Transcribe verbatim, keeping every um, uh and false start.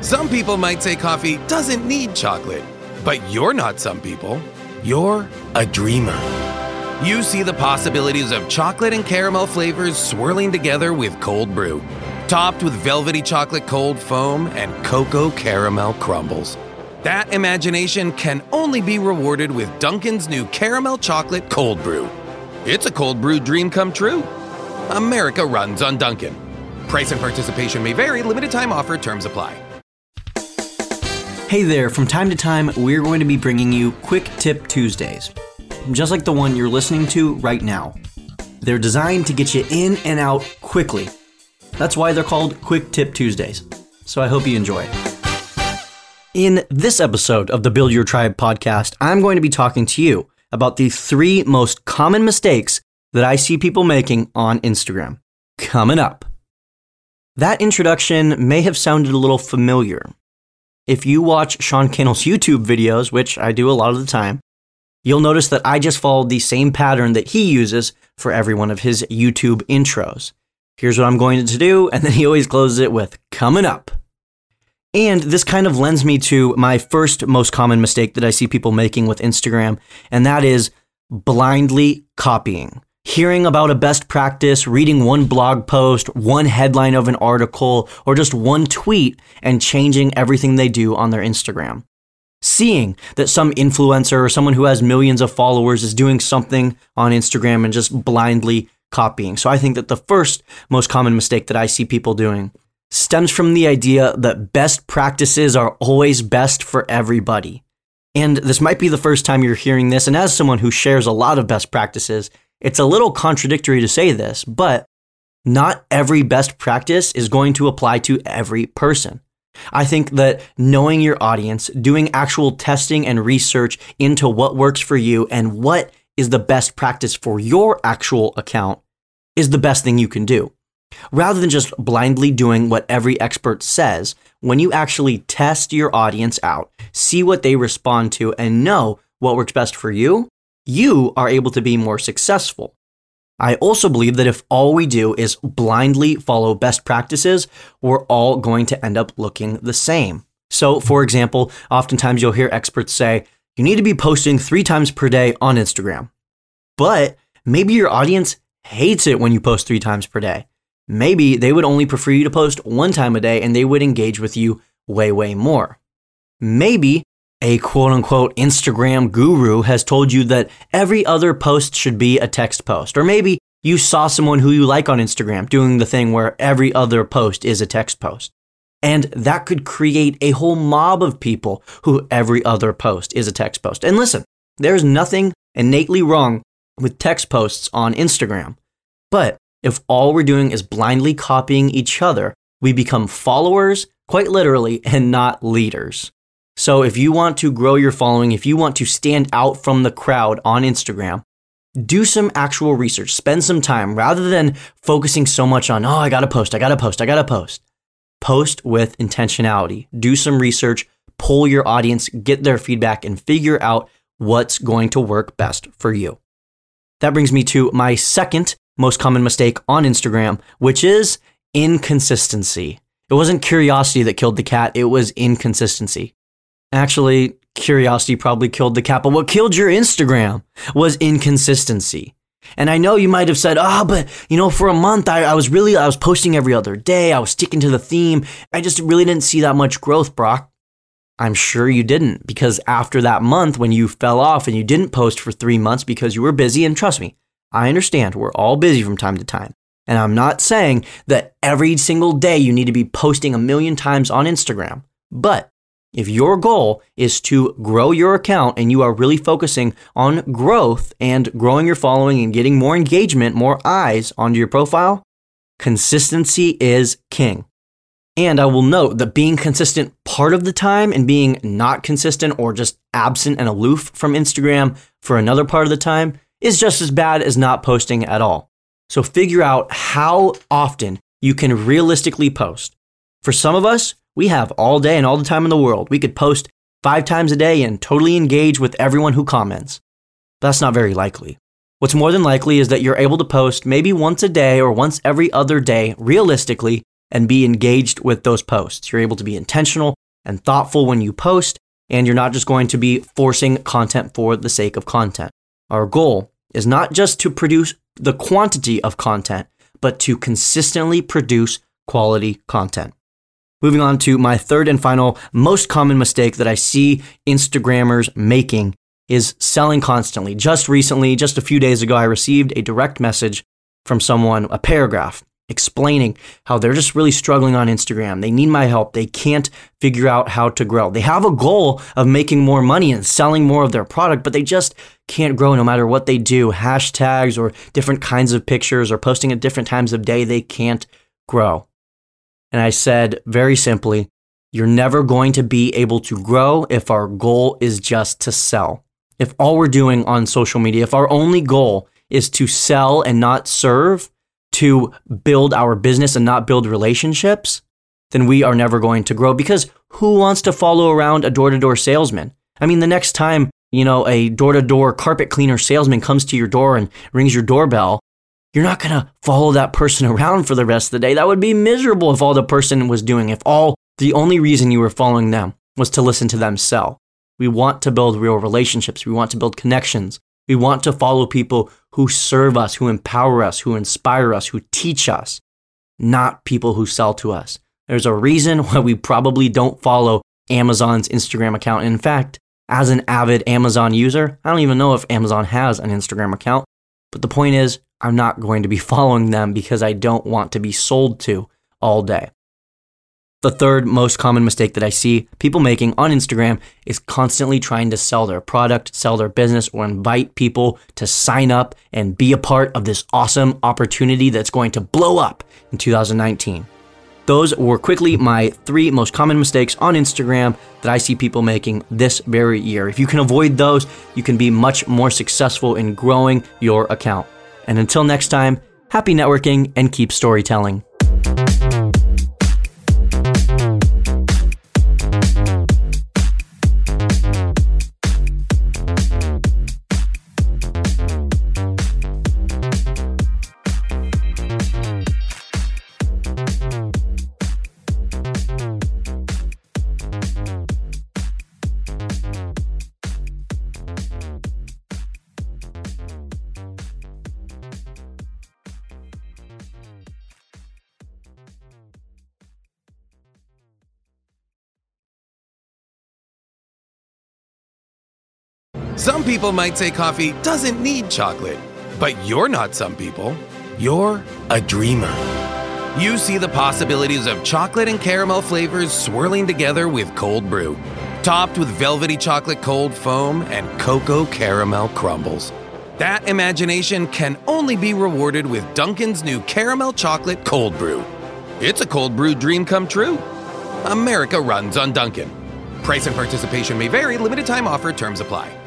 Some people might say coffee doesn't need chocolate, but you're not some people. You're a dreamer. You see the possibilities of chocolate and caramel flavors swirling together with cold brew, topped with velvety chocolate cold foam and cocoa caramel crumbles. That imagination can only be rewarded with Dunkin's new caramel chocolate cold brew. It's a cold brew dream come true. America runs on Dunkin'. Price and participation may vary. Limited time offer. Terms apply. Hey there, from time to time, we're going to be bringing you Quick Tip Tuesdays, just like the one you're listening to right now. They're designed to get you in and out quickly. That's why they're called Quick Tip Tuesdays. So I hope you enjoy. In this episode of the Build Your Tribe podcast, I'm going to be talking to you about the three most common mistakes that I see people making on Instagram. Coming up. That introduction may have sounded a little familiar. If you watch Sean Cannell's YouTube videos, which I do a lot of the time, you'll notice that I just followed the same pattern that he uses for every one of his YouTube intros. Here's what I'm going to do, and then he always closes it with, coming up. And this kind of lends me to my first most common mistake that I see people making with Instagram, and that is blindly copying. Hearing about a best practice, reading one blog post, one headline of an article, or just one tweet and changing everything they do on their Instagram. Seeing that some influencer or someone who has millions of followers is doing something on Instagram and just blindly copying. So I think that the first most common mistake that I see people doing stems from the idea that best practices are always best for everybody. And this might be the first time you're hearing this, and as someone who shares a lot of best practices, it's a little contradictory to say this, but not every best practice is going to apply to every person. I think that knowing your audience, doing actual testing and research into what works for you and what is the best practice for your actual account is the best thing you can do. Rather than just blindly doing what every expert says, when you actually test your audience out, see what they respond to, and know what works best for you, you are able to be more successful. I also believe that if all we do is blindly follow best practices, we're all going to end up looking the same. So, for example, oftentimes you'll hear experts say, you need to be posting three times per day on Instagram. But maybe your audience hates it when you post three times per day. Maybe they would only prefer you to post one time a day and they would engage with you way, way more. Maybe a quote-unquote Instagram guru has told you that every other post should be a text post. Or maybe you saw someone who you like on Instagram doing the thing where every other post is a text post. And that could create a whole mob of people who every other post is a text post. And listen, there's nothing innately wrong with text posts on Instagram. But if all we're doing is blindly copying each other, we become followers, quite literally, and not leaders. So if you want to grow your following, if you want to stand out from the crowd on Instagram, do some actual research, spend some time rather than focusing so much on, oh, I gotta post, I gotta post, I gotta post. Post with intentionality, do some research, poll your audience, get their feedback, and figure out what's going to work best for you. That brings me to my second most common mistake on Instagram, which is inconsistency. It wasn't curiosity that killed the cat, it was inconsistency. Actually, curiosity probably killed the cat, but what killed your Instagram was inconsistency. And I know you might have said, ah, oh, but you know, for a month, I, I was really, I was posting every other day. I was sticking to the theme. I just really didn't see that much growth, Brock. I'm sure you didn't, because after that month, when you fell off and you didn't post for three months because you were busy, and trust me, I understand we're all busy from time to time. And I'm not saying that every single day you need to be posting a million times on Instagram, but if your goal is to grow your account and you are really focusing on growth and growing your following and getting more engagement, more eyes onto your profile, consistency is king. And I will note that being consistent part of the time and being not consistent or just absent and aloof from Instagram for another part of the time is just as bad as not posting at all. So figure out how often you can realistically post. For some of us, we have all day and all the time in the world. We could post five times a day and totally engage with everyone who comments. But that's not very likely. What's more than likely is that you're able to post maybe once a day or once every other day, realistically, and be engaged with those posts. You're able to be intentional and thoughtful when you post, and you're not just going to be forcing content for the sake of content. Our goal is not just to produce the quantity of content, but to consistently produce quality content. Moving on to my third and final most common mistake that I see Instagrammers making is selling constantly. Just recently, just a few days ago, I received a direct message from someone, a paragraph, explaining how they're just really struggling on Instagram. They need my help. They can't figure out how to grow. They have a goal of making more money and selling more of their product, but they just can't grow no matter what they do. Hashtags or different kinds of pictures or posting at different times of day, they can't grow. And I said very simply, you're never going to be able to grow if our goal is just to sell. If all we're doing on social media, if our only goal is to sell and not serve, to build our business and not build relationships, then we are never going to grow, because who wants to follow around a door-to-door salesman? I mean, the next time, you know, a door-to-door carpet cleaner salesman comes to your door and rings your doorbell, you're not going to follow that person around for the rest of the day. That would be miserable if all the person was doing, if all the only reason you were following them was to listen to them sell. We want to build real relationships. We want to build connections. We want to follow people who serve us, who empower us, who inspire us, who teach us, not people who sell to us. There's a reason why we probably don't follow Amazon's Instagram account. In fact, as an avid Amazon user, I don't even know if Amazon has an Instagram account. But the point is, I'm not going to be following them because I don't want to be sold to all day. The third most common mistake that I see people making on Instagram is constantly trying to sell their product, sell their business, or invite people to sign up and be a part of this awesome opportunity that's going to blow up in two thousand nineteen. Those were quickly my three most common mistakes on Instagram that I see people making this very year. If you can avoid those, you can be much more successful in growing your account. And until next time, happy networking and keep storytelling. Some people might say coffee doesn't need chocolate, but you're not some people. You're a dreamer. You see the possibilities of chocolate and caramel flavors swirling together with cold brew, topped with velvety chocolate cold foam and cocoa caramel crumbles. That imagination can only be rewarded with Dunkin's new caramel chocolate cold brew. It's a cold brew dream come true. America runs on Dunkin'. Price and participation may vary. Limited time offer. Terms apply.